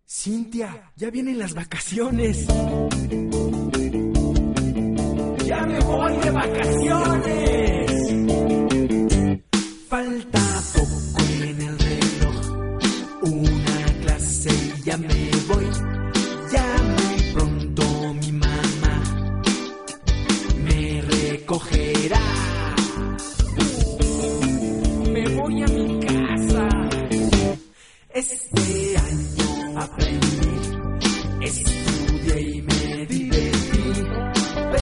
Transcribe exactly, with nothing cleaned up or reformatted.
Cintia, ya vienen las vacaciones. ¡Ya me voy de vacaciones! Falta poco en el reloj, una clase y ya me voy. Ya muy pronto mi mamá me recogerá. Me voy a mi casa. Este año aprendí. Este